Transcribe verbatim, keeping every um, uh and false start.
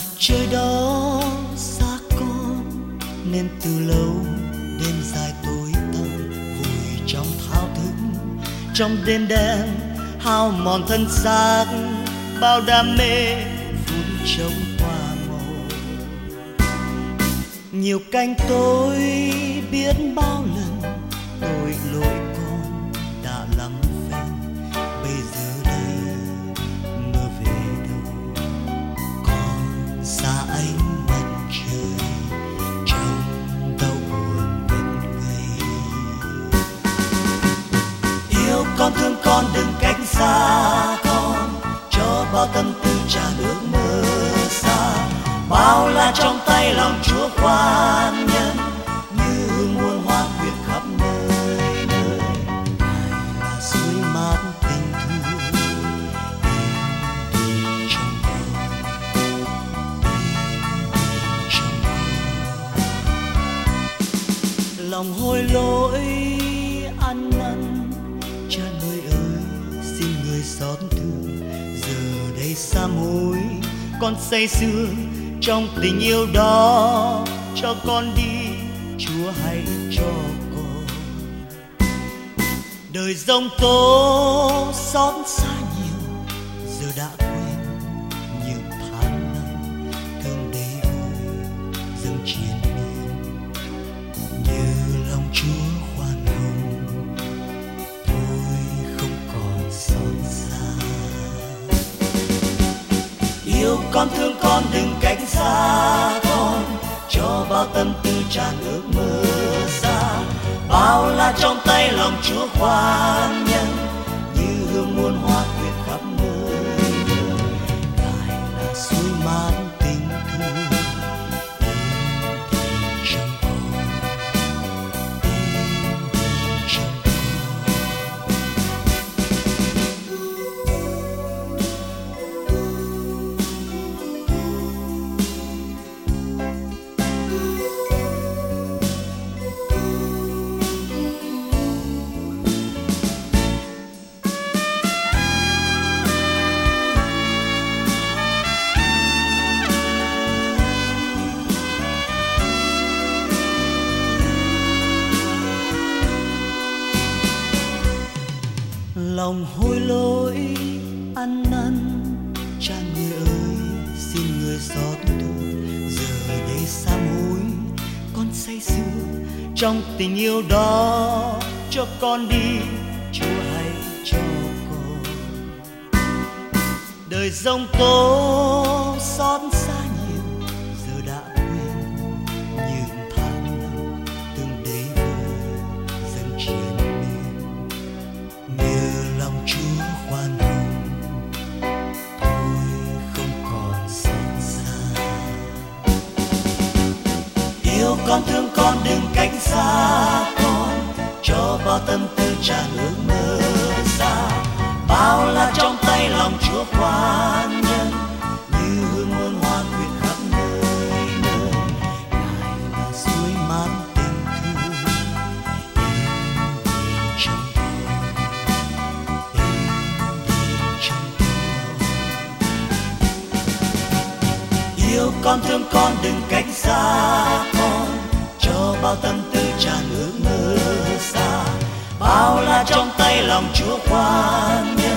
trời đó xa con nên từ lâu đêm dài tối tăm vùi trong thao thức, trong đêm đen hao mòn thân xác, bao đam mê vun trồng hoa màu. Nhiều canh tôi biết bao lần tội lỗi con đã lắm phen, bây giờ đây mưa về đâu con xa ánh mặt trời trong đau buồn ngất ngây. Yêu con thương con đừng cách xa con, cho bao tâm tư tràn ước mơ xa, bao la trong tay lòng Chúa khoan nhân như hương muôn hoa quyện khắp nơi nơi. Ngài là suối mát tình thương in đi trong con, in đi trong con. Lòng hối lỗi ăn năn, Cha nuôi ơi xin người xót thương, giờ đây sám hối con say sưa trong tình yêu đó, cho con đi Chúa hãy cho con. Đời giông tố xót xa nhiều, giờ đã quên những tháng năm thương đầy vơi dâng triền miên, như lòng Chúa khoan hồng thôi không còn xót xa. Yêu con thương con đừng cách xa con, cho bao tâm tư tràn ước mơ xa, bao la trong tay lòng Chúa khoan nhân như hương muôn hoa quyện khắp nơi nơi. Ngài là suối mát tình thương in đi trong con, in đi trong con. Lòng hối lỗi ăn năn, Cha người ơi xin người xót thương, giờ đây sám hối con say sưa trong tình yêu đó, cho con đi Chúa hãy cho con. Đời giông tố xót xa nhiều, giờ đã quên những tháng năm từng đầy vơi dâng triền miên, như lòng Chúa khoan hồng thôi không còn xót xa. Yêu con thương con đừng cách xa con, cho bao tâm tư tràn ước mơ xa, bao la trong tay lòng Chúa khoan nhân như hương muôn hoa quyện khắp nơi nơi. Ngài là suối mát tình thương in đi trong con, in đi trong con. Yêu con thương con đừng cách xa con, cho bao tâm tư tràn ước mơ xa, bao la trong tay lòng Chúa khoan nhân